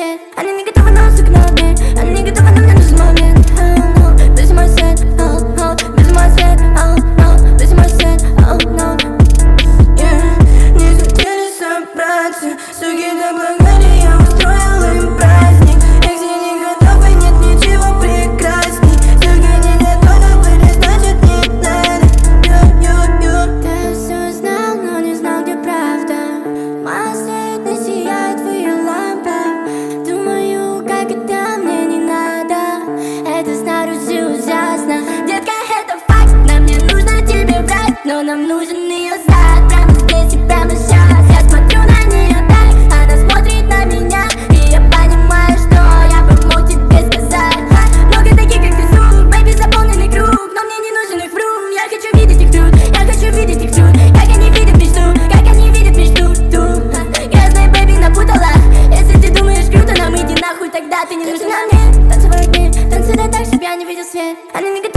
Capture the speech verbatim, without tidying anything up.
свет. Они не готовы на сигналы, они не готовы, но мне нужен момент. Oh, no. Без мой свет, oh, oh. Без мой свет, oh, no. Без мой свет, oh, no. Yeah. Не захотели собраться, суки до благали, я устроила им праздник. Экси не готовы, нет ничего прекрасней. Суки не готовы были, значит не надо. Ю-ю-ю. Ты все знал, но не знал, где правда. Моя свет не сияет в ее лампах. Думаю, как это мне не надо. Это снаружи ужасно. Детка, это факт, нам не нужно тебе врать, но нам нужен ее зад. Прямо здесь и прямо сейчас. Я смотрю на нее так, она смотрит на меня, и я понимаю, что я бы мог тебе сказать. Много таких, как ты, сук, бэйби, заполненный круг. Но мне не нужен их врум, я хочу видеть их тут. Я хочу видеть их тут, как они видят мечту, как они видят мечту тут. Грязная бэйби напутала. Если ты думаешь круто, нам иди нахуй, тогда ты не нужна мне. Танцевают дни, танцуй да так, чтоб я не видел свет. Они не